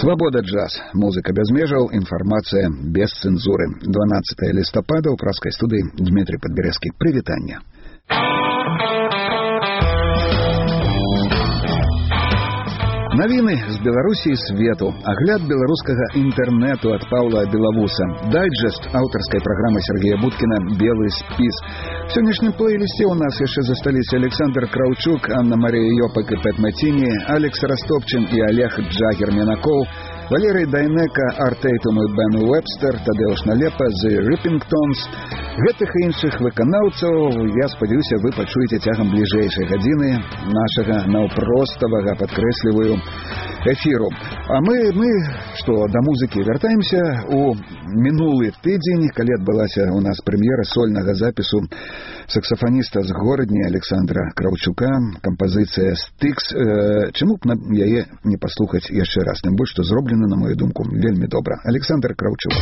Свобода джаз. Музыка без межаў, інфармацыя без цэнзуры. 12 лістапада ў праскай студыі Дмітрий Падберезкі. Прывітанне. Навіны з Беларусі і свету. Агляд беларускага інтэрнэту ад Паўла Белавуса. Дайджэст аўтарскай праграмы Сергея Будкіна «Белы спіс». В сённяшнім плейлісце у нас яшчэ засталіся Александр Краўчук, Анна-Мария Йопак і Пэт Маціні, Алекс Растопчин і Олег Джагер-Менакоў, Валерий Дайнека, Артейтум і Бен Уэбстер, Тадеуш Налепа, The Rippingtons. Гэтых і іншых выканаўцаў, я спадзяюся, вы пачуеце цягам бліжэйшай гадзіны нашага наўпроставага, падкрэсліваю, эфіру. А мы, што, да музыкі вяртаемся у мінулы тыдзень, калі адбылася у нас прэм'ера сольнага запісу саксафаніста з Горадні Александра Краўчука, кампазіцыя «Стыкс». Чаму б яе не паслухаць яшчэ раз? Тым больш, што зроблена, на мою думку, вельмі добра. Александр Краўчук.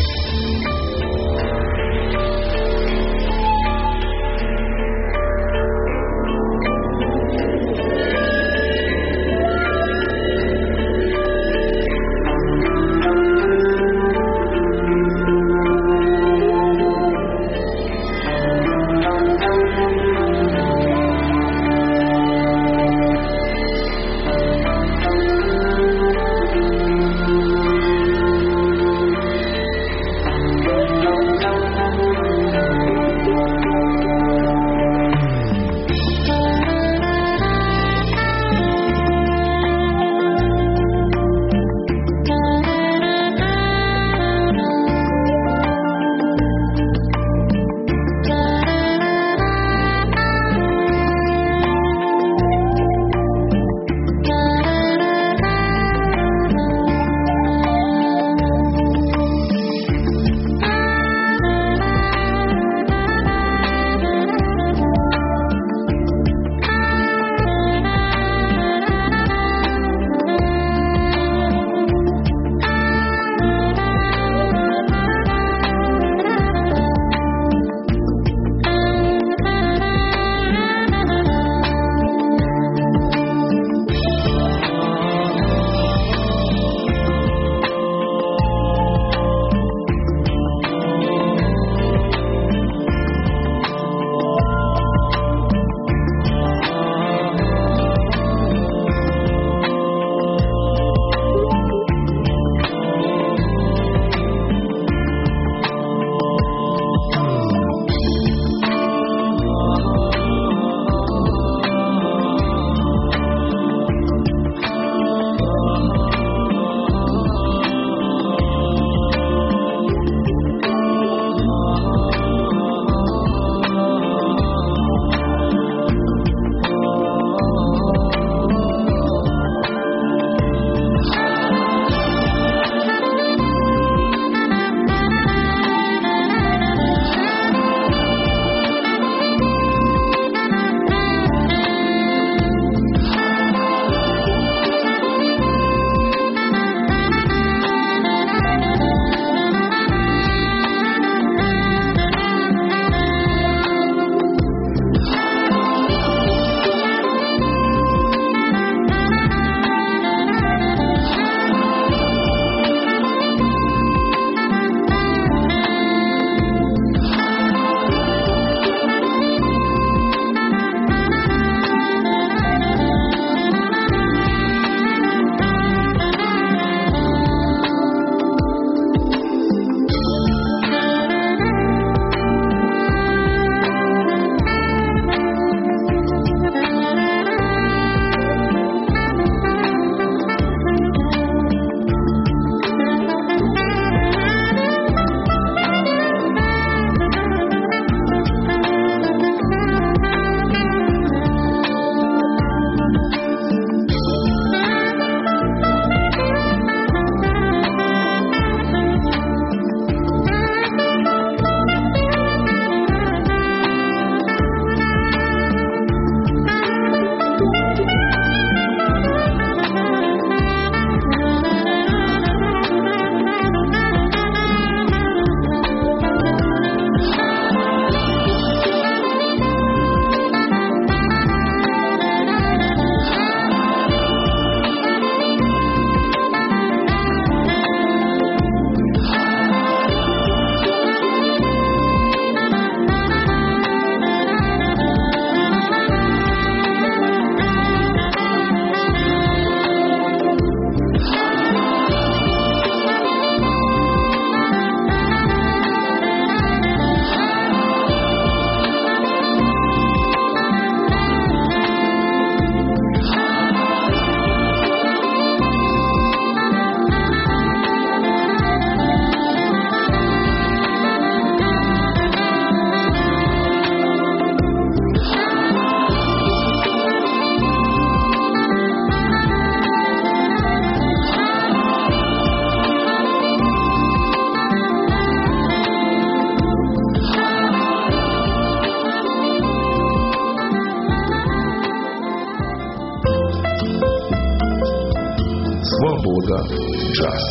новага джаз.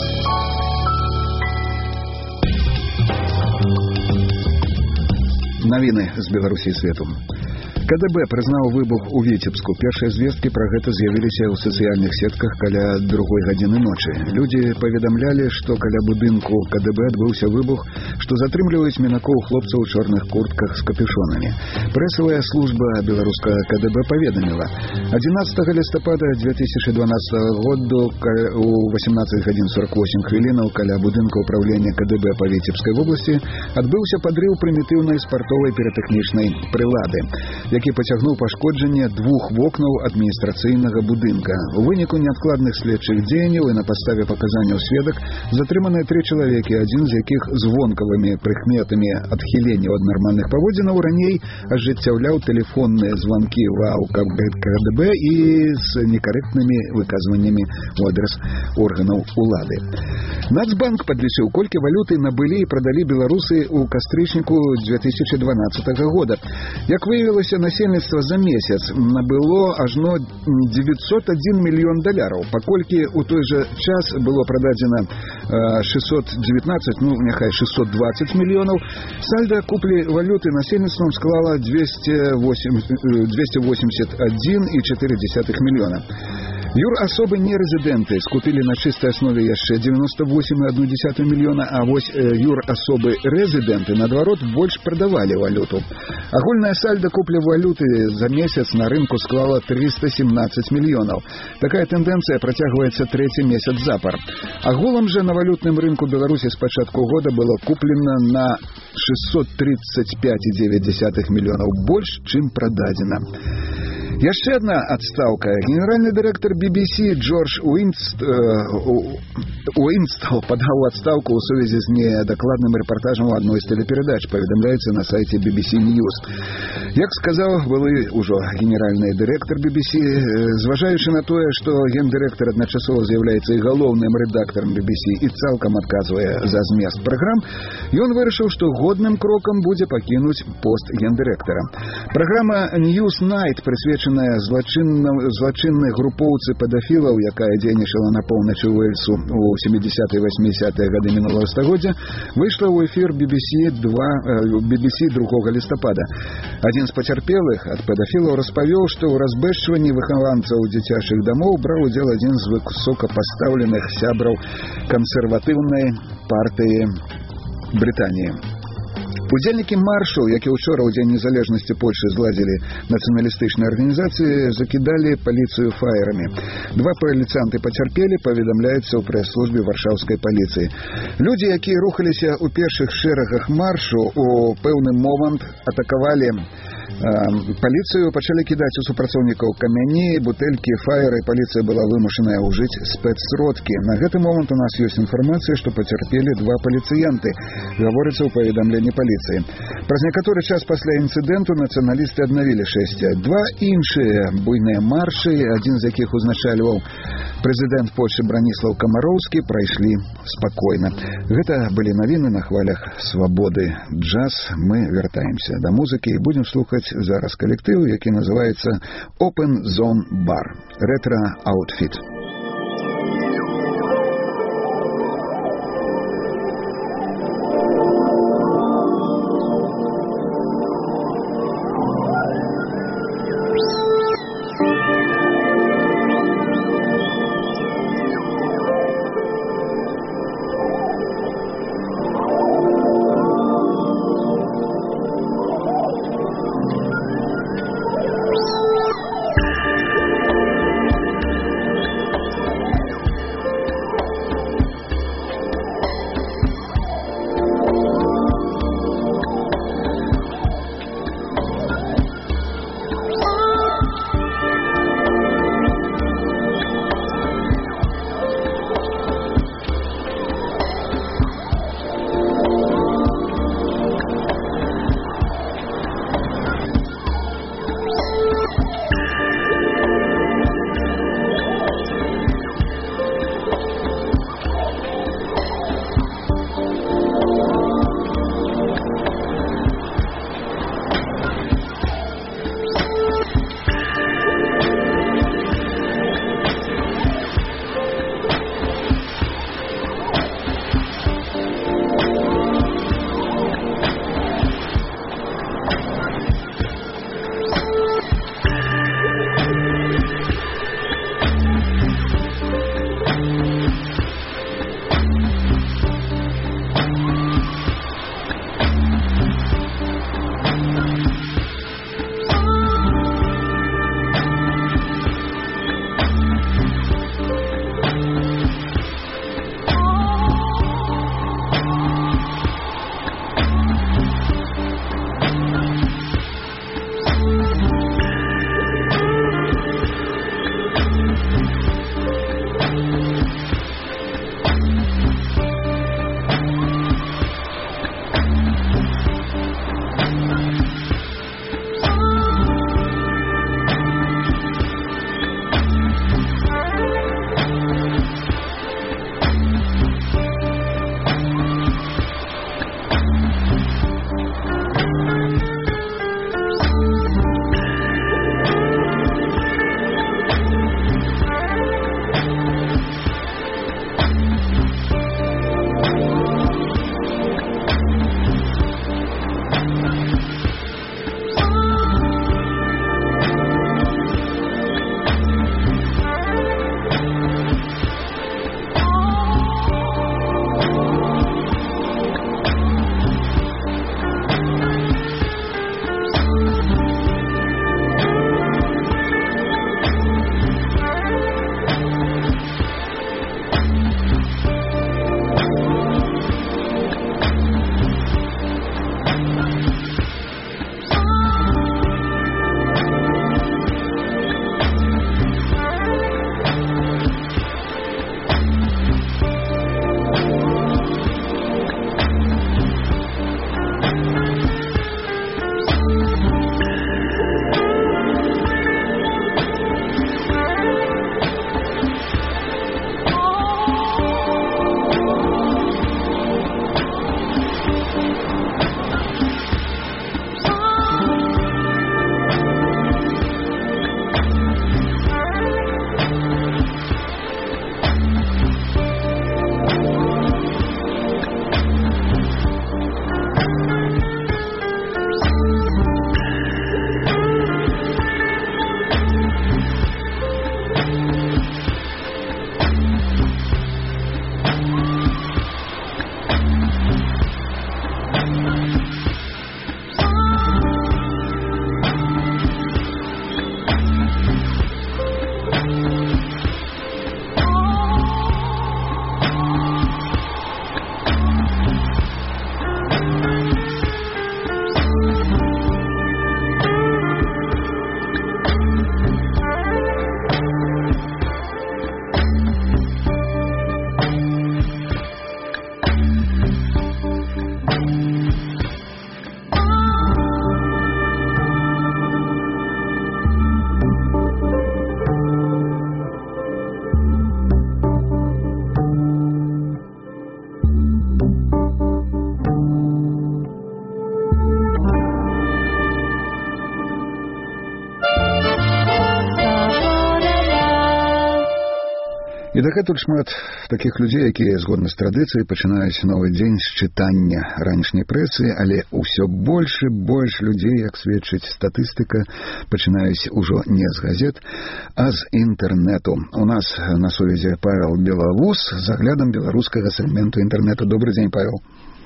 Навіны з Беларусі і свету. КДБ прызнаў выбух у Віцебску. Першыя звесткі пра гэта з'явіліся ў сацыяльных сетках каля 2 гадзіны ночы. Людзі паведамлялі, што каля будынку КДБ адбыўся выбух, што затрымліваюць мінакоў хлопцаў у чорных куртках з капюшонамі. Прэсавая служба беларускага КДБ паведаміла: 11 лістапада 2012 году у 18 гадзін 48 хвілінаў каля будынка ўправлення КДБ па Віцебскай вобласці адбыўся падрыў прымітыўнай спартовай піратэхнічнай прылады, які пацягнуў пашкоджанне 2 вокнаў адміністрацыйнага будынка. У выніку неадкладных следчых дзеянняў і на падставе паказанняў сведак затрыманыя 3 чалавекі, адзін з якіх з вонкавымі прыкметамі адхіленняў ад нармальных паводзінаў раней ажыццяўляў тэлефонныя званкі ў КДБ і з некарэктнымі выказваннямі ў адрас органаў улады. Нацбанк падлічыў, колькі валюты набылі і прадалі беларусы ў кастрычніку 2012 года. Як выявілася, насельніцтва за месяц набыло ажно 901 мільён даляраў, паколькі ў той жа час было прададзена 619, няхай 620 мільёнаў. Сальда куплі валюты насельніцтвам склала 281,4 мільёна. Юрасобы нерезиденты скупили на чистой основе яшчэ 98,1 мільёна, а вось юрасобы резиденты, наадварот, больш прадавалі валюту. Агульная сальда купля валюты за месяц на рынку склала 317 мільёнаў. Такая тэндэнцыя працягваецца 3-й месяц запар. Агулам жа на валютным рынку Беларусі з пачатку года было куплена на 635,9 мільёнаў, больш, чым прададзена. Яшчэ одна адстаўка. Генеральны дырэктар BBC Джордж Уинстал падаў адстаўку ў сувязі з недакладным рэпартажам у адной з тэлеперадач, паведамляецца на сайце BBC News. Як сказаў былы ўжо генеральны дырэктар BBC, зважаючы на тое, што гендырэктар адначасова з'яўляецца і галоўным рэдактарам BBC і цалкам адказвае за змест праграм, ён вырашыў, што годным крокам будзе пакінуць пост гендырэктара. Праграма Newsnight прысвечана злачыннай групоўцы педафілаў, якая дзейнічала на поўначы Уэльсу ў 70-е і 80-е гады мінулага стагоддзя, выйшла ў эфір BBC 2 лістапада. Адзін з пацярпелых ад педафілаў распавёў, што ў разбэшчванні выхаванцаў дзіцячых дамоў браў удзел адзін з высокапастаўленых сябраў кансерватыўнай партыі Брытаніі. Удзельнікі маршу, які ўчора ў Дзень незалежнасці Польшы зладзілі нацыяналістычныя арганізацыі, закідалі паліцыю фаерамі. 2 паліцыянты пацярпелі, паведамляецца ў прэс-службе варшаўскай паліцыі. Людзі, якія рухаліся ў першых шэрагах маршу, у пэўны момант атакавалі паліцыю, пачалі кідаць у супрацоўнікаў камяні, бутэлькі, фаеры. Паліцыя была вымушаная ўжыць спецсродкі. На гэты момант у нас ёсць інфармацыя, што пацярпелі 2 паліцыянты, гаворыцца ў паведамленні паліцыі. Праз некаторы час пасля інцыдэнту нацыяналісты аднавілі 6. 2 іншыя буйныя маршы, адзін з якіх узначальваў прэзідэнт Польшы Браніслаў Камароўскі, прайшлі спакойна. Гэта былі навіны на хвалях свабоды джаз. Мы вяртаемся да музыкі і будзем слухаць зараз калектыў, які называецца Open Zone Bar. Retro Outfit. І дагэтуль шмат такіх людзей, якія згодна з традыцыяй пачынаюць новы дзень з чытання ранішняй прэсы, але ўсё больш і больш людзей, як сведчыць статыстыка, пачынаюць ужо не з газет, а з інтэрнэту. У нас на сувязі Павел Белавус з аглядам беларускага сегменту інтэрнэту. Добрый дзень, Павел.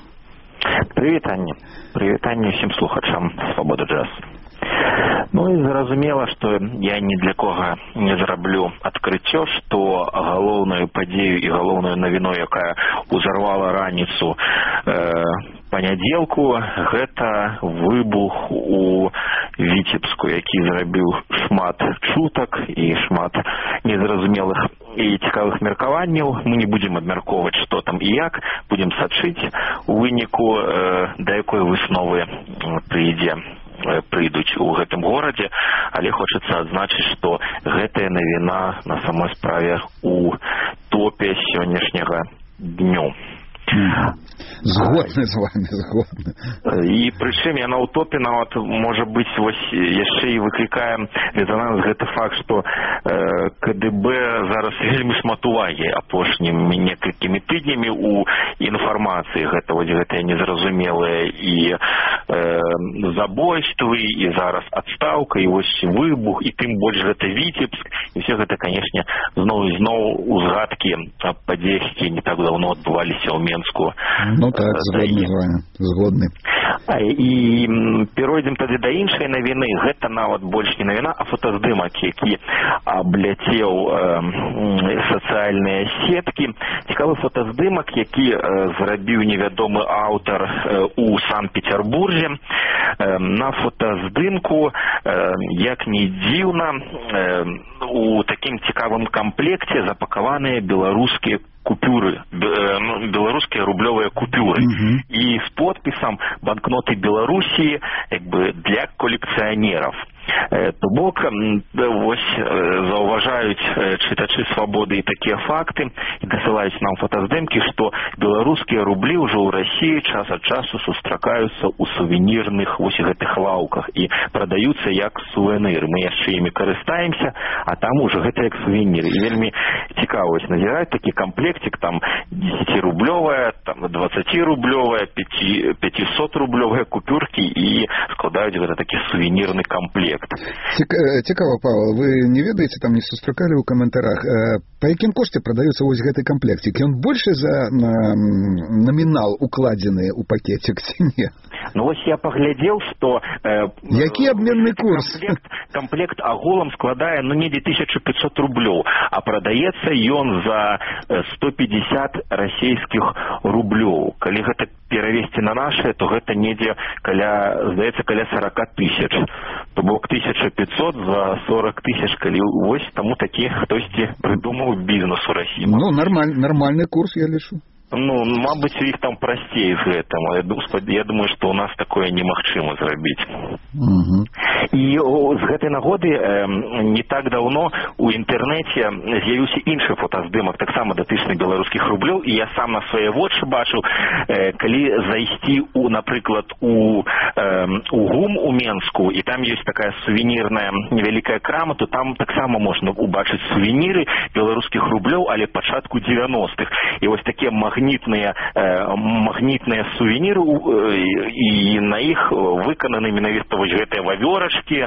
Прывітанне ўсім слухачам Свабоды Джаз. Ну і зразумела, што я ні для кога не зраблю адкрыццё, што галоўную падзею і галоўную навіну, якая узарвала раніцу панядзелку, гэта выбух у Віцебску, які зрабіў шмат чутак і шмат незразумелых і цікавых меркаванняў. Мы не будзем абмяркоўваць, што там і як, будзем сачыць у выніку, да якой высновы прыйдуць у гэтым горадзе, але хочацца адзначыць, што гэтая навіна на самой справе у топе сённяшняга дню. Згодны з вами, згодны. І прычым яна ў топе нават, можа быць, вось яшчэ і выклікае резонанс гэты факт, што КДБ зараз вельмі шмат увагі апошнімі некалькімі тыднямі у інфармацыі. Гэта вось гэтыя незразумелыя і забойствы, і зараз адстаўка, і вось выбух, і тым больш гэта Віцебск. І все гэта, канешне, зноў і зноў узгадкі аб падзеях, якія не так даўно адбываліся ў Менску. Ну так, згодны. І перайдзем тады да іншай навіны. Гэта нават больш не навіна, а фотаздымак, які абляцеў сацыяльныя сеткі. Цікавы фотаздымак, які зрабіў невядомы аўтар у Санкт-Петербурзе. На фотаздымку, як не дзіўна, у такім цікавым камплекце запакаваныя беларускія купюры, беларускія рублёвыя купюры. І з подпісам банкноты Беларусі, як бы для колекцыянераў. То бок, вось заўважаюць чытачы Свабоды і такія факты, і дасылаюць нам фотаздымкі, што беларускія рублі ўжо ў Расіі час ад часу сустракаюцца ў сувенірных вось гэтых лаўках і прадаюцца як сувеніры. Мы яшчэ імі карыстаемся, а там ужо гэта як сувеніры. І вельмі цікава назіраць такі комплектик, там 10-рублёвая, там 20-рублёвая, 500-рублёвая купюркі, і складаюць гэта такі сувенірны комплект. Цікава, Павел, вы не ведаеце, там не сустракалі ў каментарах, па якім кошце прадаюцца вось гэты комплектик? Ён больше за намінал укладзены ў пакетик ці не? Ну вось я паглядзеў, што які абменны курс? Комплект агулам складае недзе 1500 рублёў, а прадаецца ён за 150 расійскіх рублёў. Калі гэта перавесці на нашы, то гэта недзе здаецца, каля 40 тысяч. То бок 1500 за 40 тысяч, калі вось таму такі хтосьці прыдумаў бізнес у Расіі. Ну, нормальны курс, я лічу. Ну, мабыць, у іх там прасцей з гэтым. Я думаю, што ў нас такое немагчыма зрабіць. І з гэтай нагоды не так даўно у інтэрнэце з'явіўся іншы фотаздымак, таксама датычны беларускіх рублёў, і я сам на свае вочы бачыў, калі зайсці, напрыклад, у ГУМ у Менску, і там ёсць такая сувенірная невялікая крама, то там таксама можна убачыць сувеніры беларускіх рублёў, але пачатку 90-х. І вось такія магнітныя сувеніры, і на іх выкананы менавіта вось гэтыя вавёрачкі,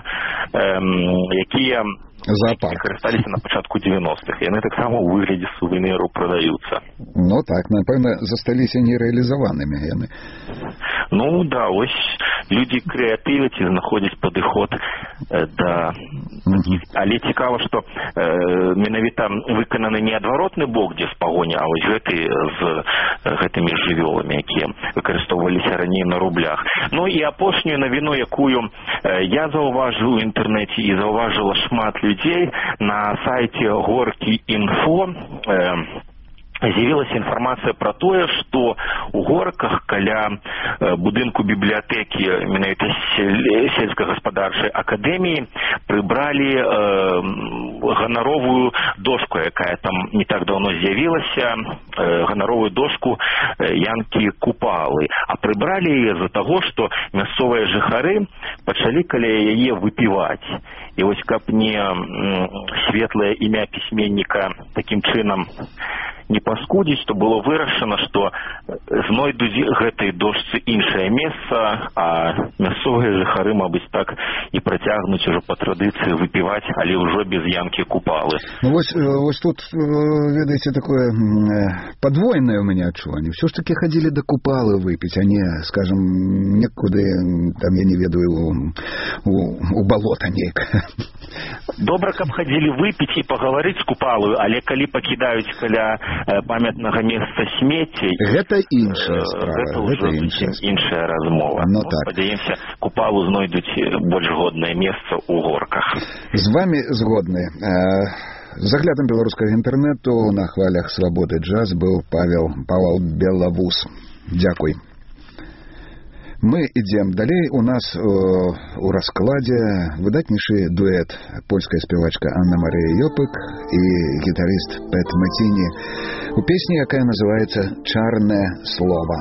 якія карысталіся на пачатку 90-х. Яны таксама ў выглядзе сувеніру прадаюцца. Ну так, напэўна, засталіся нерэалізаванымі яны. Ну да, ось людзі крэатывяць і знаходзяць падыход да... Але цікава, што менавіта выкананы не адваротны бок, дзе з пагоні, а вось гэты з гэтымі жывёламі, якія выкарыстоўваліся раней на рублях. Ну і апошнюю навіну, якую я заўважыў у інтэрнэце і заўважыла шмат людзей, на сайце Горкі.Інфо з'явілася інфармацыя пра тое, што ў Горках каля будынку бібліятэкі менавіта сельскагаспадарчай акадэміі прыбралі ганаровую дошку, якая там не так даўно з'явілася, ганаровую дошку Янкі Купалы. А прыбралі яе з-за таго, што мясцовыя жыхары пачалі каля яе выпіваць. І вось каб не светлае імя пісьменніка такім чынам не паскудзіць, то было вырашана, што знойдуць гэтай дошцы іншае месца, а мясцовыя жыхары, мабыць, так і працягнуць ужо па традыцыі выпіваць, але ўжо без янкі купалы. Ну вось тут, ведаеце, такое подвойнае у мяне адчуванне. Все ж таки хадзілі да купалы выпіць, а не, скажем, некуды, там, я не ведаю, у балота нейкае. Добра, каб хадзілі выпіць і пагаварыць з купалаю, але калі пакідаюць каля памятнага месца смеццей, гэта іншая справа. Гэта ўжо іншая размова. Ну, так. Спадзяемся, купалу знойдуць больш годнае месца ў горках. З вамі згодны. З аглядам беларускага інтэрнэту на хвалях свабоды джаз быў Павел Белавус. Дзякуй. Мы ідзем далей. У нас у раскладзе выдатнейшы дуэт. Польская спявачка Анна Марыя Ёпык і гітарыст Пэт Мэціні у песні, якая называецца «Чарнае слова».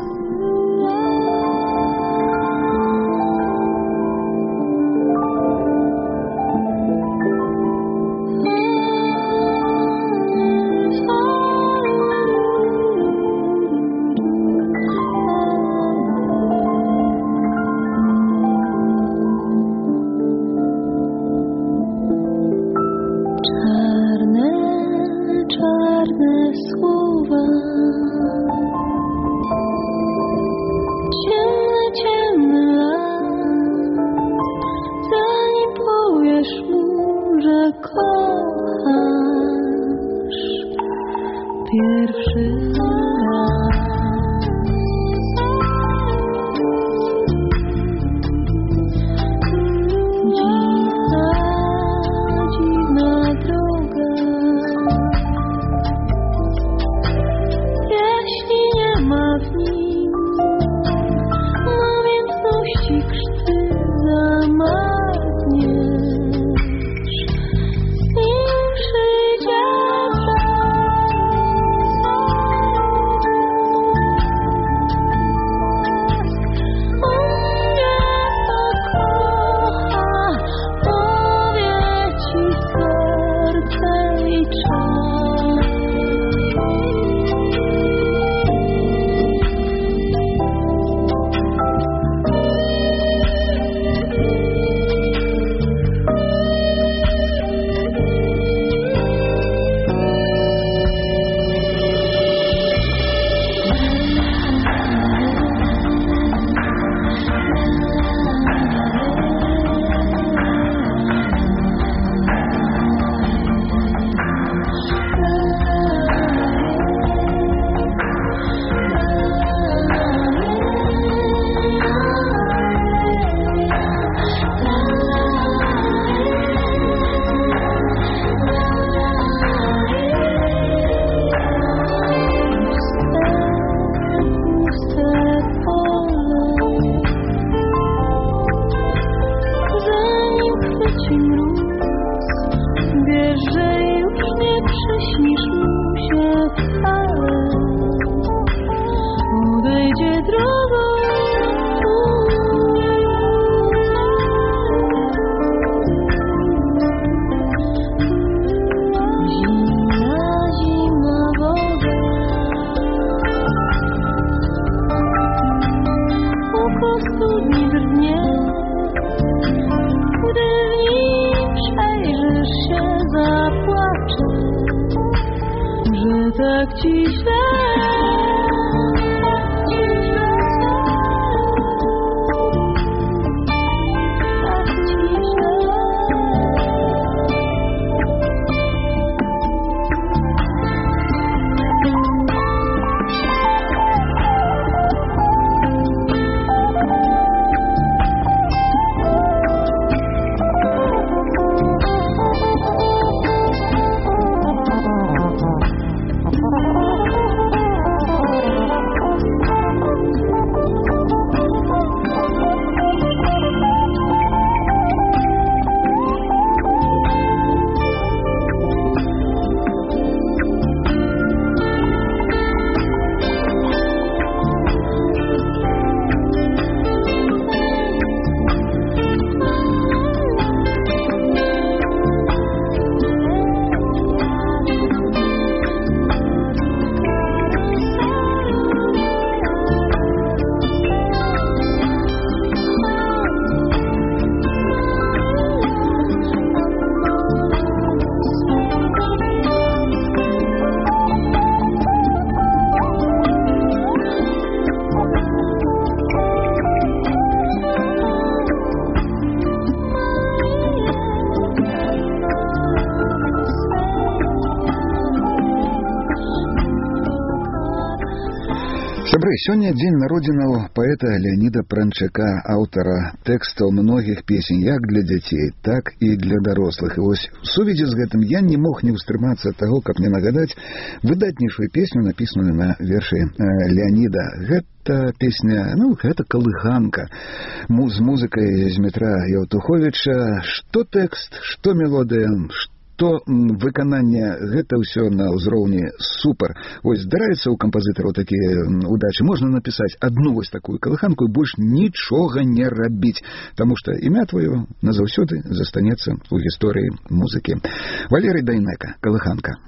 Добрый, сёння дзень народзінаў паэта Леаніда Пранчака, аўтара тэкстаў многіх песень як для дзяцей, так і для дарослых. І вось у сувязі з гэтым я не мог не ўстрымацца ад таго, каб мне нагадаць выдатнейшую песню, напісаную на вершы Леаніда. Гэта песня, гэта калыханка з музыкай Змітра Яўтуховіча. Што тэкст, што мелодыя, то выкананне, гэта ўсё на ўзроўні супер. Вось здараецца ў кампазітараў такія удачы. Можна напісаць адну вось такую калыханку і больш нічога не рабіць, таму што імя твоё назаўсёды застанецца ў гісторыі музыкі. Валерый Дайнека, калыханка.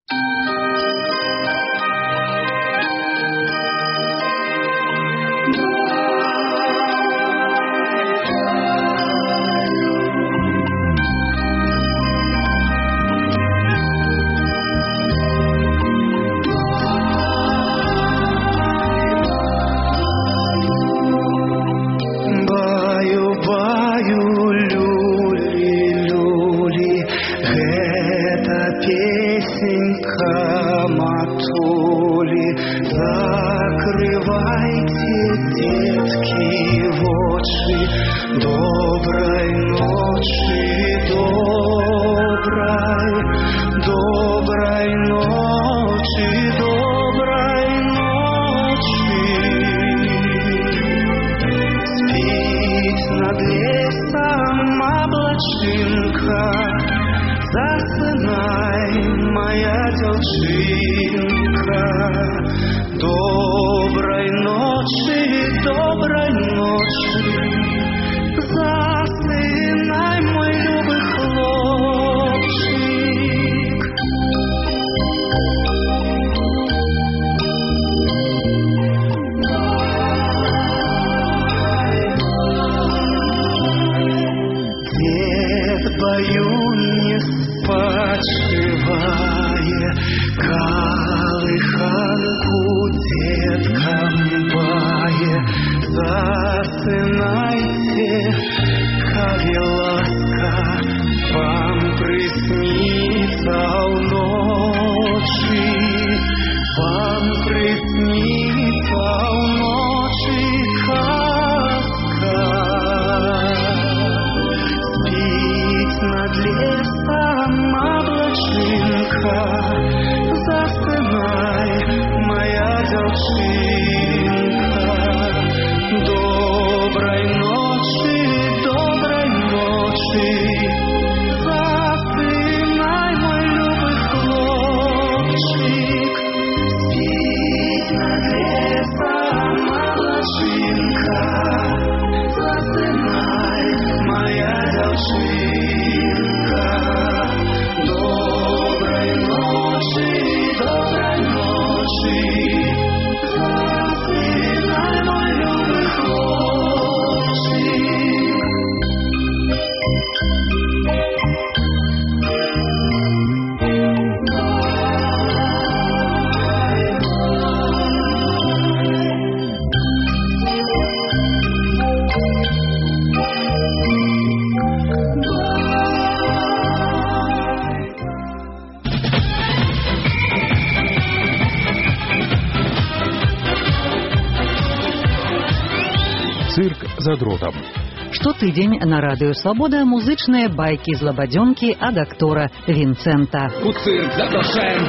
Цирк за дротом. Штотыдзень на радыё Свабода музычныя байкі злабадзёнкі ад актора Вінцэнта. У цирк запрашаем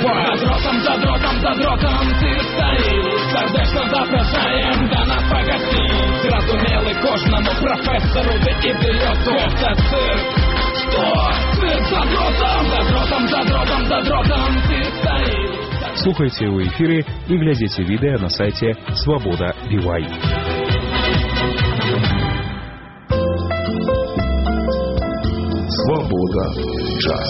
за дротом цирк стаіць. Сардэчна запрашаем да нас пагасціць. Зразумелы кожнаму прафесару ды ідыёту. Гэта цирк. Што? Цирк за дротом цирк стаіць. Слухайте у эфире и глядите видео на сайте Свобода Бивай. Свобода. Час.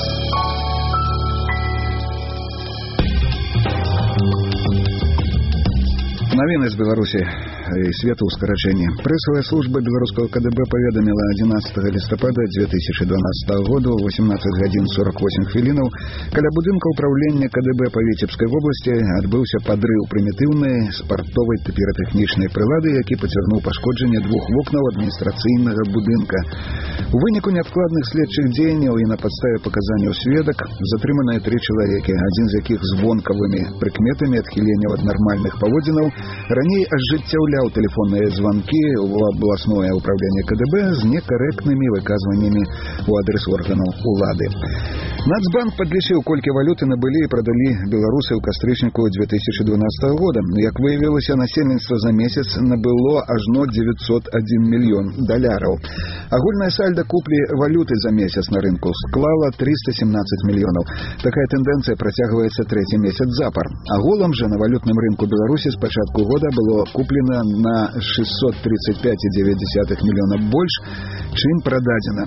Навіны з Беларусі. и свету ў скарачэнні. Прэсавая служба беларускага КДБ паведаміла 11 лістапада 2012 году 18 гадзін 48 хвілінаў каля будынка ўправлення КДБ па Віцебскай вобласці адбыўся падрыў прымітыўнай спартовай піратэхнічнай прылады, які пацягнуў пашкоджанне двух вокнаў адміністрацыйнага будынка. У выніку неадкладных следчых дзеянняў і на падставе паказанняў сведак затрыманыя 3 чалавекі, адзін з якіх з вонкавымі прыкметамі адхіленняў ад нармальных паводзінаў раней ажыццяўляў тэлефонныя званкі ў абласное ўправленне КДБ з некарэктнымі выказваннямі ў адрес органаў улады. Нацбанк падлічыў, колькі валюты набылі і прадалі беларусы ў кастрычніку 2012 года. Як выявілася, насельніцтва за месяц набыло ажно 901 мільён даляраў. Агульная сальда куплі валюты за месяц на рынку склала 317 мільёнаў. Такая тэндэнцыя працягваецца 3-й месяц запар. Агулам жа на валютным рынку Беларусі з пачатку года было куплена на 635,9 мільёна больш, чым прададзена.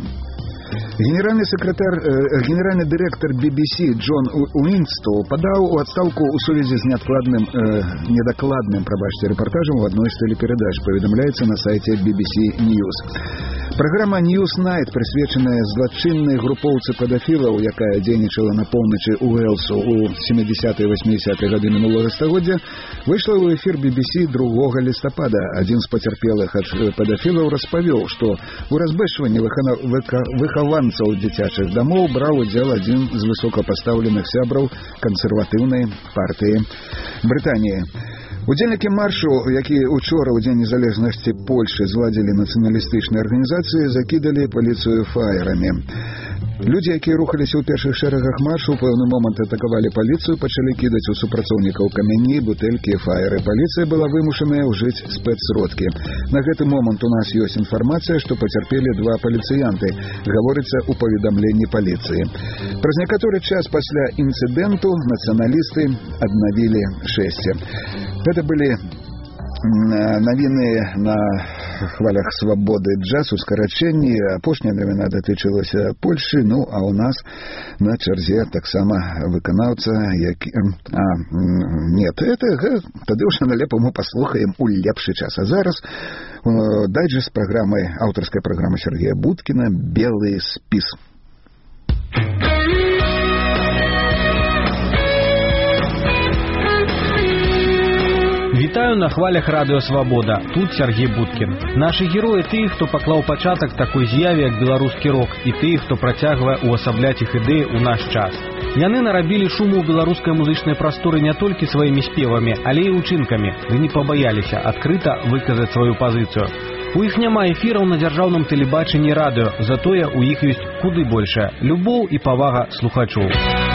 Генеральны дырэктар BBC Джон Уинстоу падаў у адстаўку ў сувязі з недакладным рэпартажам у адной з тэлеперадач, паведамляецца на сайце BBC News. Праграма Newsnight, прысвечаная злачыннай групоўцы педафілаў, якая дзейнічала на поўначы Уэльсу ў 70-е і 80-е гады мінулага стагоддзя, выйшла ў эфір BBC 2 лістапада. Адзін з пацярпелых ад педафілаў распавёў, што ў разбэшванні выхаванцаў дзіцячых дамоў браў удзел адзін з высокапастаўленых сябраў кансерватыўнай партыі Брытаніі. Удзельнікі маршу, які учора ў Дзень незалежнасці Польшы зладзілі нацыяналістычныя арганізацыі, закідалі паліцыю фаерамі. Людзі, якія рухаліся ў першых шэрагах маршу, у пэўны момант атакавалі паліцыю, пачалі кідаць у супрацоўнікаў камяні, бутэлькі і фаеры. Паліцыя была вымушаная ўжыць спецсродкі. На гэты момант у нас ёсць інфармацыя, што пацярпелі 2 паліцыянты, гаворыцца ў паведамленні паліцыі. Праз некаторы час пасля інцыдэнту нацыяналісты аднавілі шэсце. Гэта былі навіны на хвалях свабоды джаз у скарачэнні. Апошняя навіна датычылася Польшы, а ў нас на чарзе таксама выканаўца, які... Тады ўжо налепа мы паслухаем у лепшы час. А зараз дайджэст праграмы, аўтарскай праграмы Сергея Будкіна «Белы спіс». Вітаю на хвалях Радыё Свабода. Тут Сергей Будкін. Нашы героі тыя, хто паклаў пачатак такой з'яве, як беларускі рок, і тыя, хто працягвае увасабляць іх ідэі ў наш час. Яны нарабілі шуму ў беларускай музычнай прасторы не толькі сваімі спевамі, але і ўчынкамі. Ды не пабаяліся адкрыта выказаць сваю пазіцыю. У іх няма эфіраў на дзяржаўным тэлебачанні і радыё, затое у іх ёсць куды большая любоў і павага слухачоў.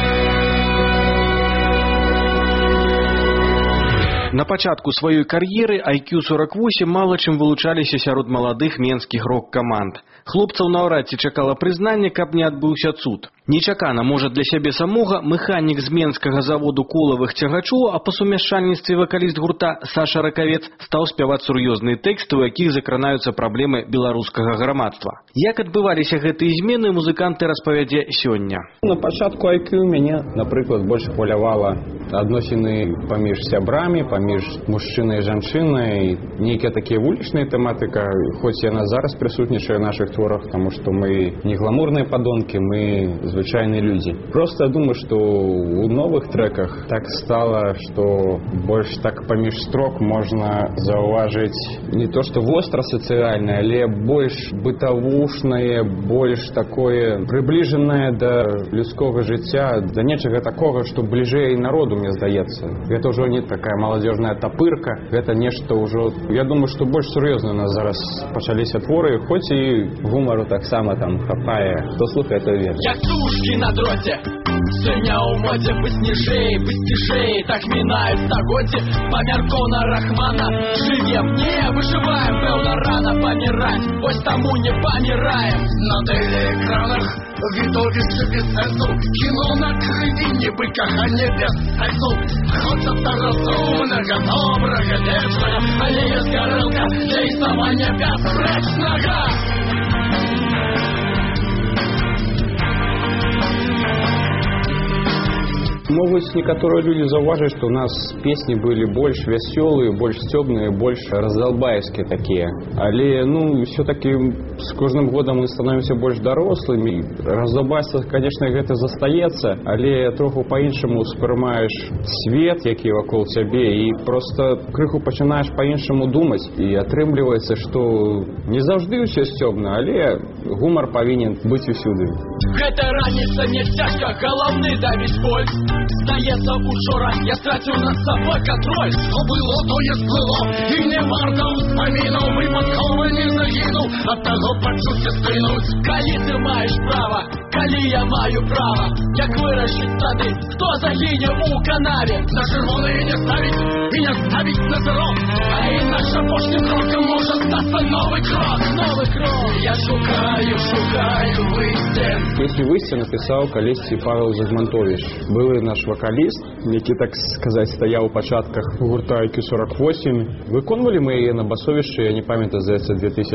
На пачатку сваёй кар'еры IQ48 мала чым вылучаліся сярод маладых менскіх рок-каманд. Хлопцаў наўрад ці чакала прызнання, каб не адбыўся цуд. Нечакана, можа, для сябе самога, механік з менскага заводу колавых цягачоў, а па сумяшчальніцтве вакаліст гурта Саша Ракавец стаў спяваць сур'ёзныя тэксты, у якіх закранаюцца праблемы беларускага грамадства. Як адбываліся гэтыя змены, музыканты распавядзе сёння. На пачатку IQ мяне, напрыклад, больш хвалявала адносіны паміж сябрамі, паміж мужчынай і жанчынай, нейкія такія вулічныя тэматыка, хоць яна зараз прысутнічае ў нашых творах, таму што мы не гламурныя падонкі, мы звычайныя людзі. Просто думаю, што ў новых трэках так стала, што больш так паміж строк можна заўважыць не то што востра сацыяльнае, але больш бытавушнае, больш такое прыбліжанае да людскога жыцця, да нечага такога, што бліжэй народу, мне здаецца. Гэта ўжо не такая маладзёжная тапырка, гэта нешта ўжо, я думаю, што больш сур'ёзна у нас зараз пачаліся творы, хоць і гумару таксама там хапае. Хто слухае, той верць. Як сушкі на дроце, сёння ў модзе пасніжэй, пасцішэй, так мінаюць стагоддзі, памяркоў на Рахмана. Жывем, не выжываем, пэўна рана паміраць, вось таму не паміраем. На тэлеэкранах відовішча без сэнсу, кіно на крыві, нібы каханне без сэнсу. Хочацца разумнага, добрага, вечнага, але ёсць гарэлка для існавання бясспрэчнага. могуць некаторыя людзі заўважыць, што ў нас песні былі больш вясёлыя, больш сцёбныя, больш раздалбайскія такія. Але, ўсё-такі з кожным годам мы становімся больш дарослымі. Раздалбайства, конечно, гэта застаецца, але троху па-іншаму ўспрымаеш свет, які вакол цябе, і проста крыху пачынаеш па-іншаму думаць. І атрымліваецца, што не заўжды ўсё сцёбна, але гумар павінен быць усюды. Гэта раніца не цяжка, галаўны давіць боль. Здаецца, учора я страціў над сабой кантроль. Што было, тое сплыло, і не варта ўспамінаў. Выпадкова не загінуў, ад таго пачуцця скрынуць. Калі ты маеш права, калі я маю права, як вырашыць тады, хто загіне ў канаве? На чырвоныя не ставіць і не ставіць на зрок. А інакш апошнім крокам можа стацца новы крок. Новы крок. Я шукаю выйсце. Песню «Выйсце» напісаў калісьці Павел Загмантович. Былы наш вакаліст, які, так сказаць, стаяў у пачатках гурта IQ48. Выконвалі мы яе на басовішчы, я не памятаю, здаецца,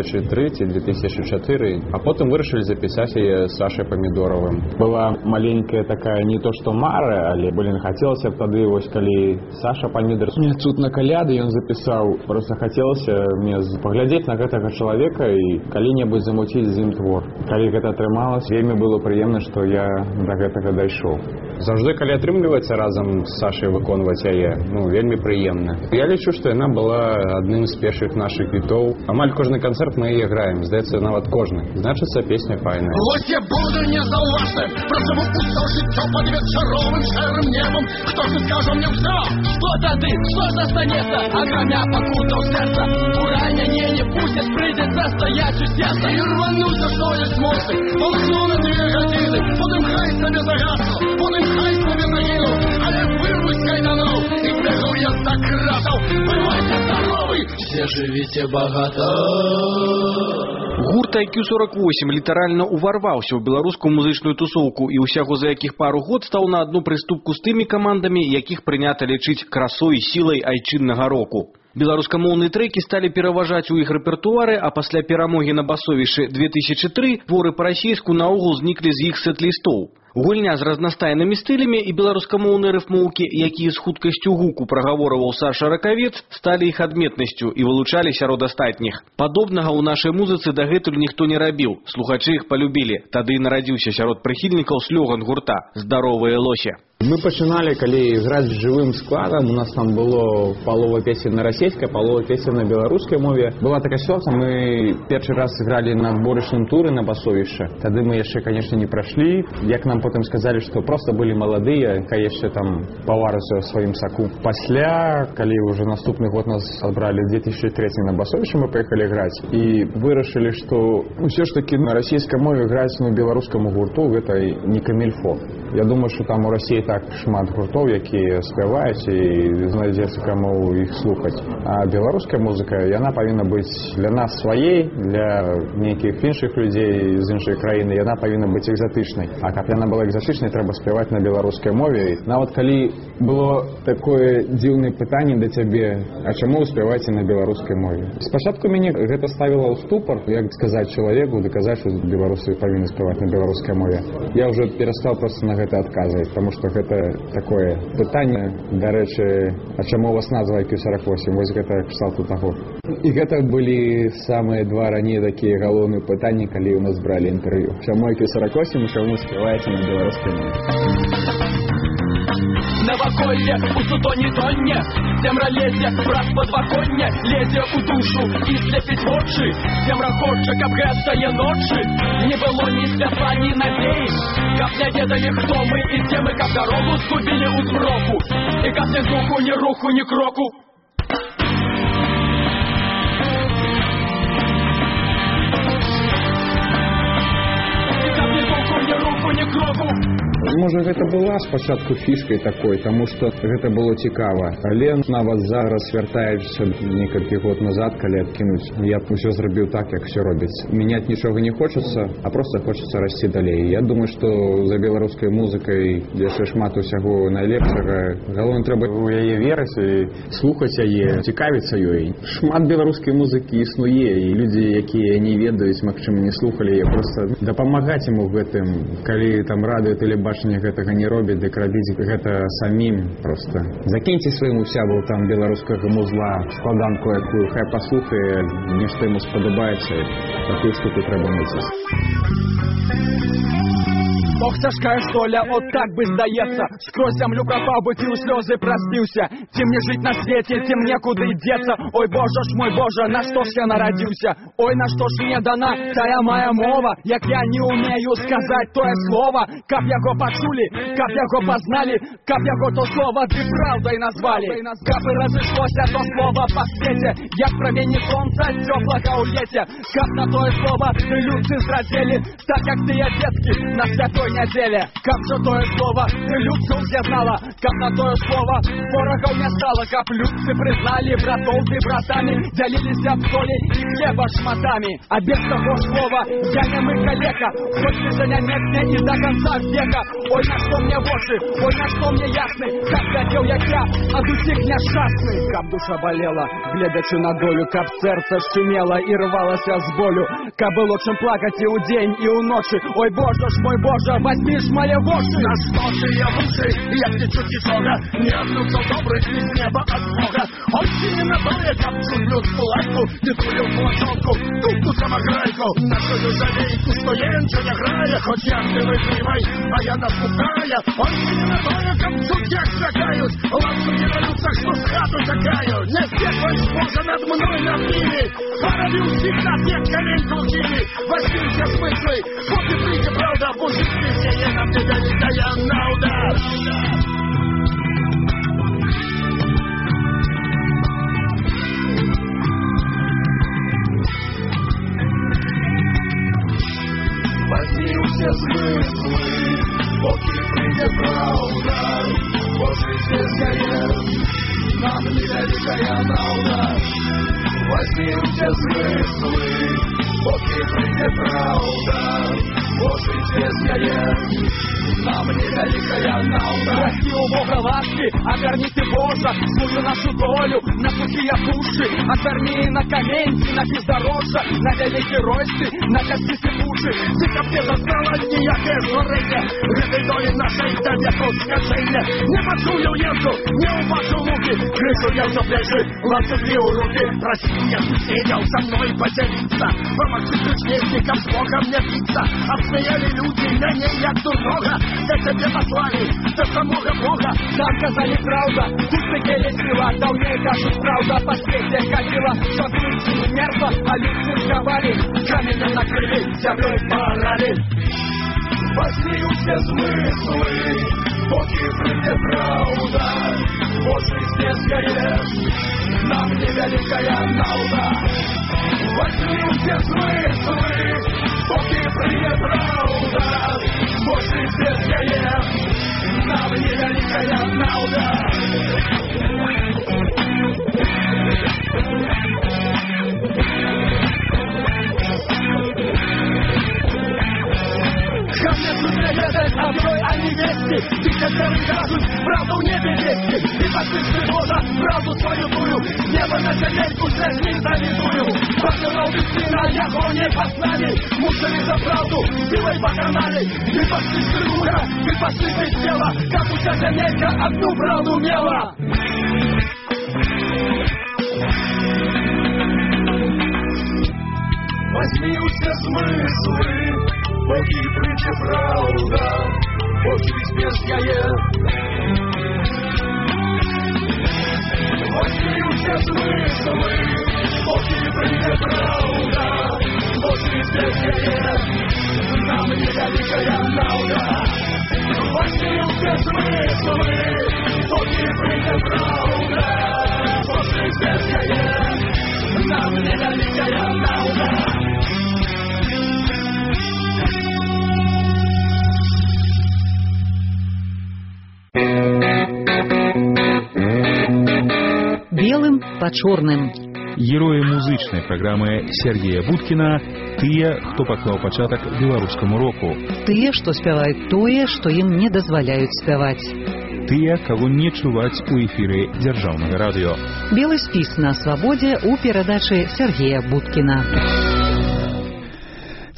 2003-2004, а потым вырашылі запісаць яе з Сашай Памідоровым. Была маленькая такая не то што мара, але, хацелася б тады, вось калі Саша Памідор мне тут на каляды ён запісаў, просто хацелася мне паглядзець на гэтага чалавека і калі-небудзь замуціць з ім твор. Калі гэта атрымалася, вельмі было прыемна, што я да гэтага дайшоў. Заўжды, калі атрымліваецца разам з Сашай выконваць яе, вельмі прыемна. Я лічу, што яна была адным з першых нашых хітоў. Амаль кожны канцэрт мы яе граем, здаецца, нават кожны. Значыцца, песня файная. Вось я буду незаўважным, працаву ўсё жыццё пад вечаровым шэрым небам. Хто ж скажа мне ўсё? Што тады? Што застанецца? Акрамя пакутаў сэрца. Урання не пусціць, прыйдзецца стаяць у сердца. І рвануцца, што ёсць моцы. Ползну на 2 гадзіны, потым хай сабе загасла, потым хай сабе загінуў. Але вырвусь кайданоў, і бегу я за кратаў. Бывайце здаровы, все жывіце багата. Гурт IQ48 літаральна уварваўся ў беларускую музычную тусоўку і ўсяго за якіх пару год стаў на адну прыступку з тымі камандамі, якіх прынята лічыць красой і сілай айчыннага року. Беларускамоўныя трэкі сталі пераважаць у іх рэпертуары, а пасля перамогі на басовішчы 2003 творы па-расійску наогул зніклі з іх сет-лістоў. Гульня з разнастайнымі стылямі і беларускамоўныя рыфмоўкі, якія з хуткасцю гуку прагаворваў Саша Ракавец, сталі іх адметнасцю і вылучалі сярод астатніх. Падобнага ў нашай музыцы дагэтуль ніхто не рабіў. Слухачы іх палюбілі. Тады і нарадзіўся сярод прыхільнікаў слоган гурта «Здаровыя лося». Мы пачыналі, калі граць з жывым складам, у нас там было палова песен на расійскай, палова песен на беларускай мове. Была такая ситуація, мы першы раз гралі на адборачным туры на басовішча. Тады мы яшчэ, конечно, не прайшлі. Як нам потым сказалі, што проста былі маладыя, калі яшчэ там паварыся ў сваім саку. Пасля, калі ўжо наступны год нас адбралі 2003 на басовішча, мы паехалі граць і вырашылі, што ўсё ж такі на расійскай мове граць на беларускаму гурту гэта не камільфо. Я думаю, што там у Расіі так шмат гуртоў, якія спяваюць і знайдзецца каму іх слухаць. А беларуская музыка, яна павінна быць для нас сваей, для нейкіх іншых людзей з іншай краіны, яна павінна быць экзатычнай. А каб яна была экзатычнай, трэба спяваць на беларускай мове. Нават калі было такое дзіўнае пытанне да цябе, а чаму вы спяваеце на беларускай мове? Спачатку мяне гэта ставіла ў ступор, як сказаць чалавеку, даказаць, што беларусы павінны спяваць на беларускай мове. Я ўжо перастаў проста на гэта адказваць, таму што гэта такое пытанне. Дарэчы, а чаму у вас назва IQ48? Вось гэта кшталту таго. І гэта былі самыя два раней такія галоўныя пытанні, калі ў нас бралі інтэрв'ю. Чаму IQ48 і чаму спяваеце на беларускай мове? Новоколье, у сутоне-тоне, земра лезе, брат подвоконне, лезе у душу і слепить очі. Земра хоче, каб гэтае ночы не было ні святла, ні надзеі. Каб не ведалі, хто мы і дзе мы, каб дарогу згубілі ў змроку. І каб ні духу, ні руху, ні кроку. І каб ні духу, ні руху, ні кроку. Можа, гэта была спачатку фішкай такой, таму што гэта было цікава. Але нават зараз, вяртаючыся некалькі год назад, калі адкінуць, я б усё зрабіў так, як все робіць. Мяняць нічога не хочацца, а проста хочацца расці далей. Я думаю, што за беларускай музыкай яшчэ шмат усяго найлепшага. Галоўна, трэба ў яе верыць і слухаць яе, цікавіцца ёй. Шмат беларускай музыкі існуе, і людзі, якія не ведаюць, магчыма, не слухалі яе, проста дапамагаць ім у гэтым, калі там радыё, тэлебачанне тэлебачанне гэтага не робіць, дык рабіць гэта самім проста. Закіньце свайму сябру там беларускага музла складанку, якую хай паслухае, нешта яму спадабаецца, такую штуку трэба мыць. Ох, цяжкая доля, от так бы здаецца. Скрозь зямлю прапаў бы, ты ў слёзы праспіўся. Ці мне жыць на свеце, ці мне куды дзецца. Ой, Божа ж мой Божа, на што ж я нарадзіўся? Ой, на што ж мне дана тая моя мова, як я не умею сказаць тое слова, каб яго пачулі, каб яго пазналі, каб яго то слова ты праўдай назвалі. Каб і разышлося то слова па свеце, як прамені сонца цёплага ў леце. Каб на тое слова ты людцы зрадзелі, так як тыя дзеткі на святой неделе. Каб же тое слово ты людцу все знала, каб на тое слово ворогов не стало, каб людцы признали братов ты братами, делились об соли и хлеба шматами. А без того слова я немы калека, хоть ты занямекне и до конца века. Ой, на что мне воши, ой, на что мне ясны, как хотел я, а дусик няшчасны. Каб душа болела, глядячи на долю, каб сердце шумело и рвалось с болю, каб было чем плакать и у день, и у ночи. Ой, Боже ж мой Боже, возьми ж мои воши. На что ты я выши, я птичу тишога, не обнюхал добрый из неба от Бога. Он сильно более, как чуплю с лайку, ты курил платонку, тупу самограйку. На свою жалейку стоенча не грая, хоть я ты выпивай, а я напугая. Он сильно более, как судья шагают, лапшу не даются, что с хату закают. Не стекай, Боже, над мной набили, поробил всегда всех колен кругили. Возьми все смыслы, вот и прийти правда, Боже, я нам тебя не дая на удар. Возьми все смыслы, поки придет правда, Боже, здесь нам невеликая наука. Возьми все смыслы, поки придет правда, Боже, здесь нам невеликая наука. Прости у Бога ласки, оверни ты Божа, свою нашу долю на сухие пуши, отверни на камень, на бездорожье, на великий росты, на костицы пуши. Ты ко мне застала ніяке згорення, этой доли нашей до веков скажения. Не почую езду, не упашу луки, крышу я за плечи, ланцевли у руки. Прости, я сидел со мной поделиться, помогти ключникам с Богом не биться. Обсмеяли люди, меня як дурного, за тебе послали, за самого Бога. Нам казали правда, тут прикели сила, давнее кажут правда, по свете ходила, что ключи мерзла, а люди сковали, каменем накрыли, землей порали. Возьми все смыслы, поки придет правда, Боже, здесь нам невеликая наука. Возьми все смыслы, поки придет правда, Боже, здесь нам невеликая наука. Ко мне сумеет одной, а не вести, ты хотели кажут, правду не вести. И послышь вода, правду свою дую, небо на земельку средний завидую. Покрывал бессина, яго не познали, мучили за правду, силой поканали. И послышь дура, и послышь тело, как у тебя земелька одну правду мела. Возьми все смыслы, поки прийде правда, Боже, безмежняя. Возьми все смыслы, поки прийде правда, Боже, безмежняя. Нам невеликая наука. Возьми все смыслы, поки прийде правда, Боже, безмежняя. Нам невеликая наука. Белым по чорным. Героі музычнай праграмы Сергея Будкіна тыя, хто паклаў пачатак беларускаму року. Тыя, што спяваюць тое, што ім не дазваляюць спяваць. Тыя, каго не чуваць у эфіры дзяржаўнага радыё. Белы спіс на свабодзе ў перадачы Сергея Будкіна.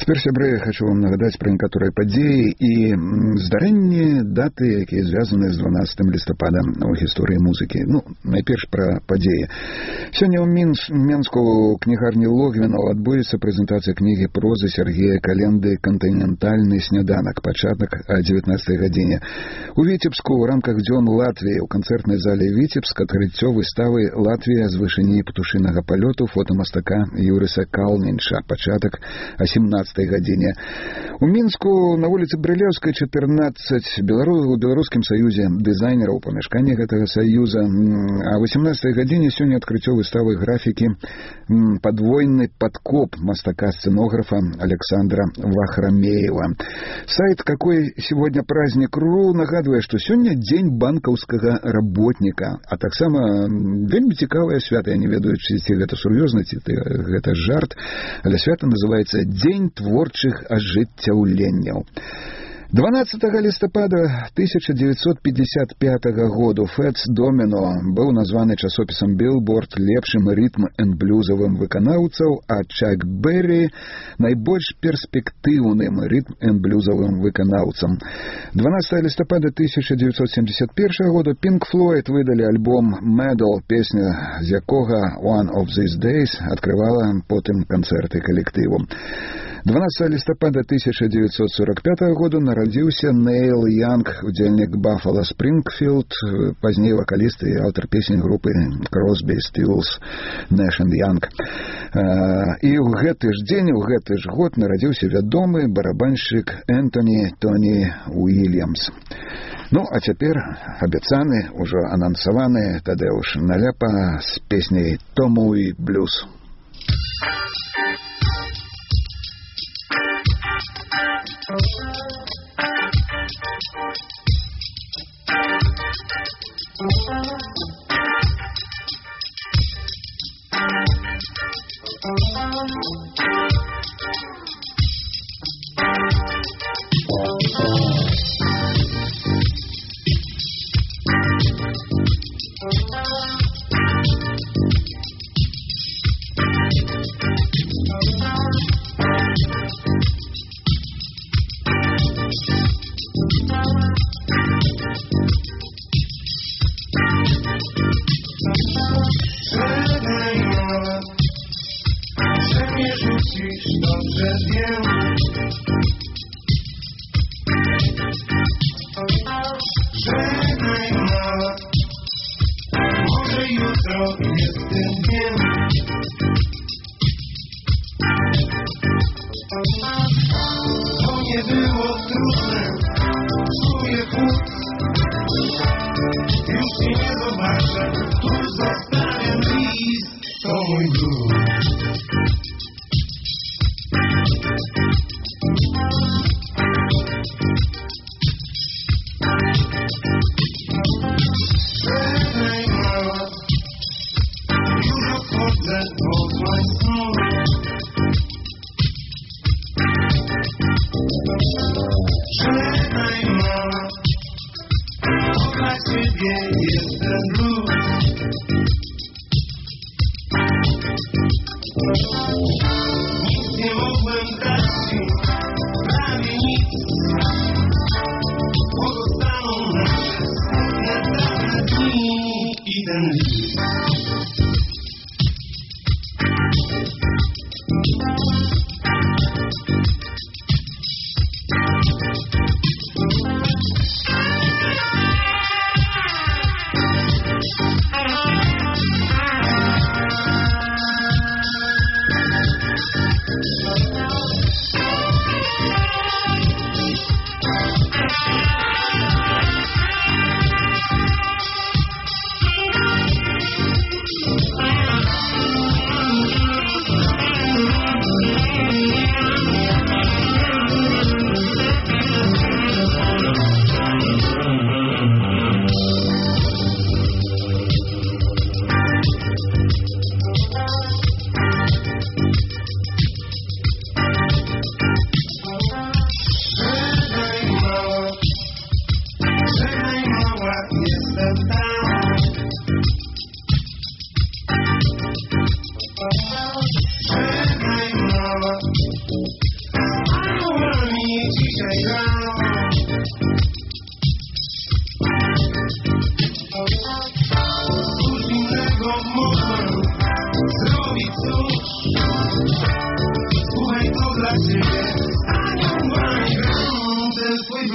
Цяпер, сябры, хочу вам нагадаць пра некаторыя падзеі і здарэнні, даты, якія звязаны з 12 лістапада ў гісторыі музыкі. Найперш пра падзеі. Сёння ў Менску кнігарні Логвінаў адбудзецца прэзентацыя кнігі прозы Сергея Календы «Кантынентальны сняданак», пачатак о 19 гадзіне. У Віцебску ў рамках дзён Латвіі ў канцэртнай зале Віцебск адкрыццё выставы «Латвія з вышыні птушынага палёту» фотамастака Юрыса Калнінша, пачатак о 17 гадзіне. У Мінску на вуліцы Брылеўскай 14 у Беларускім саюзе дызайнераў, памяшканне гэтага саюза. А 18 гадзіне сёння адкрыццё выставы графікі «Подвойны подкоп» мастака-сценографа Александра Вахрамеева. Сайт «Какой сегодня праздник.ру» нагадывае, што сёння дзень банкаўскага работніка, а таксама вельмі цікавае свята. Я не ведаю, ці гэта сур'ёзна, ці гэта жарт, але свята называецца «Дзень творчых ажыццяўленняў». 12 лістапада 1955 году Фэтс Доміно быў названы часопісам Білборд лепшым рытм-энд-блюзавым выканаўцаў, а Чак Беррі найбольш перспектыўным рытм-энд-блюзавым выканаўцам. 12 лістапада 1971 году Pink Floyd выдалі альбом «Medal», песня з якога «One of These Days» адкрывала потым канцэрты калектыву. 12 лістапада 1945 году нарадзіўся Нейл Янг, удзельнік Buffalo Springfield, пазней вакаліст і аўтар песень групы Crosby, Stills, Nash and Young. І ў гэты ж дзень, у гэты ж год нарадзіўся вядомы барабаншчык Энтоні «Тоні» Уільямс. А цяпер абяцаны, ужо анансаваны Тадэуш Наляпа з песняй «То мой блюз».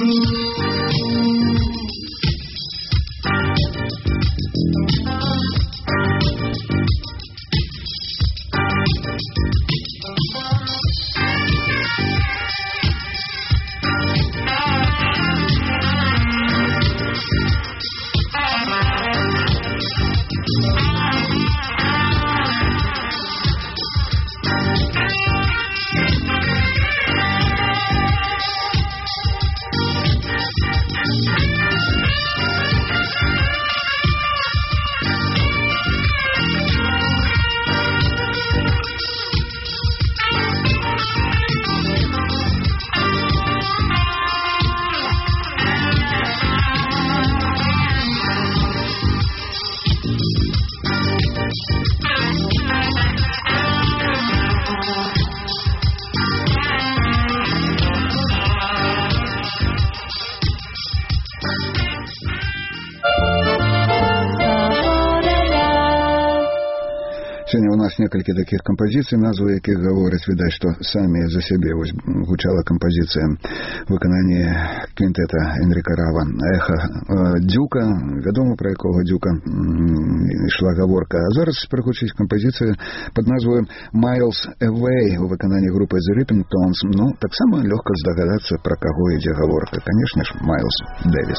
Сёння у нас некалькі такіх кампазіцый, назвы якіх гавораць, відаць, што самі за сябе. Вось гучала кампазіцыя выкананні квінтэта Энріка Рава «Эха Дзюка», вядома, пра якога Дзюка ішла гаворка. А зараз прагучыць кампазіцыя пад назваю «Miles Away» у выкананні групы The Ripping Tones. Ну, таксама лёгка здагадацца, пра каго ідзе гаворка. Канешне ж, Майлз Дэвіс.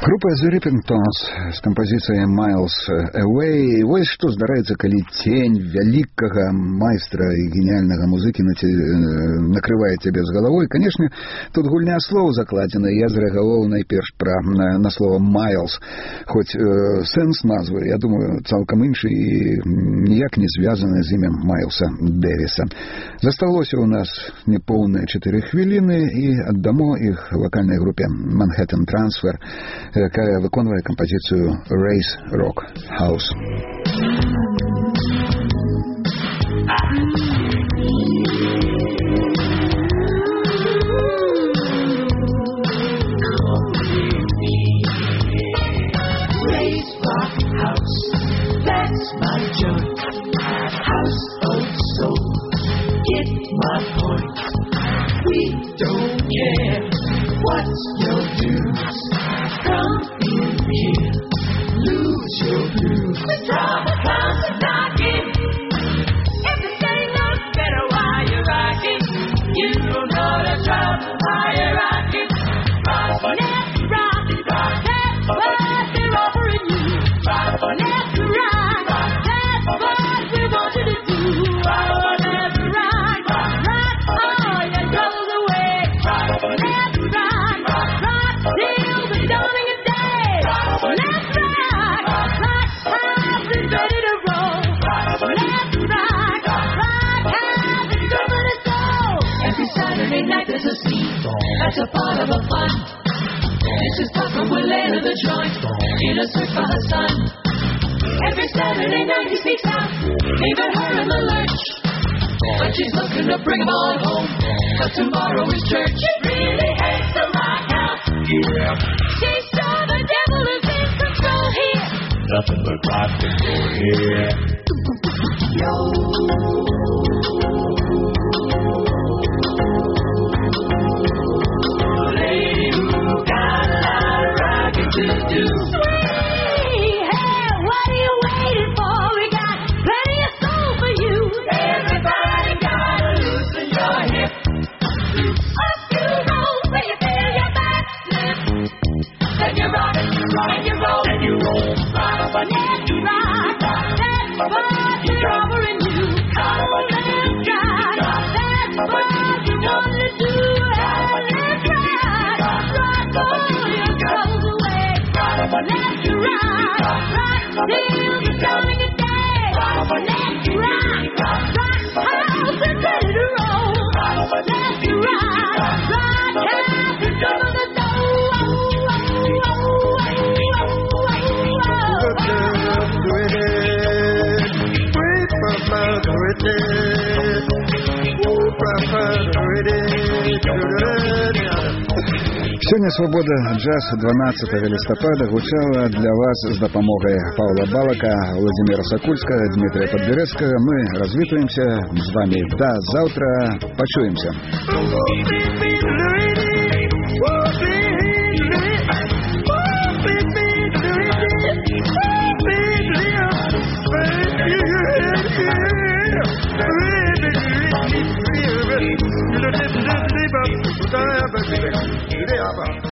Група The Ripping Tones з кампазіцыяй Miles Away. Вось што здараецца, калі цень вялікага майстра і геніальнага музыкі накрывае цябе з галавой. Канешне, тут гульня слоў закладзена. Я зрэагаваў найперш на слова Miles. Хоць сэнс назвы, я думаю, цалкам іншы і ніяк не звязаны з імем Майлса Дэвіса. Засталося ў нас непоўныя 4 хвіліны і аддамо іх вакальнай групе Manhattan Transfer, якая выконвае кампазіцыю Race Rock House. Race Rock House, that's my joint. House of soul, get my point. We don't care what's your dues. Come in here, lose your blues. The drama comes knocking. If this ain't no better while you're rocking, you don't know the trouble while you're rocking. Rock, let's rock, that's what they're offering you. Rock, let's rock, that's what we want you to do. Rock, let's rock, rock all your troubles away. Rock, let's rock, rock till the dawning of day. Let's rock, rock house is ready to roll. Let's rock, rock house is coming to go. Every Saturday night there's a scene, that's a part of a fun. This is Tucker, we're late of the joint, in a search for the sun. Every Saturday night he speaks out, leaving her in the lurch. But she's looking to bring him on home, but tomorrow is church. She really hates the rock house. Yeah. She's sure the devil is in control here. Nothing but rock and roll here. Yo. Lady who got a lot of rockin' to do. Sweet, hey, what are you waiting for? We got plenty of soul for you. Everybody gotta loosen your hip. Up you roll when you feel your back slip. Then you rock and you rock and you roll and you roll. Rock, but let's rock. That's what we're offering you. Come on, let's rock. That's what we want to do. Let's rock. Rock all your troubles away. Let's rock. Rock till the dawning of day. Let's rock. Rock house is ready to roll. Let's rock. Rock house is coming to go. Сёння «Свабода джаз» 12 лістапада гучала для вас з дапамогай Паўла Балака, Владимира Сакульскага, Дмитрия Подберецкага. Мы развітваемся з вами да заўтра. Пачуемся.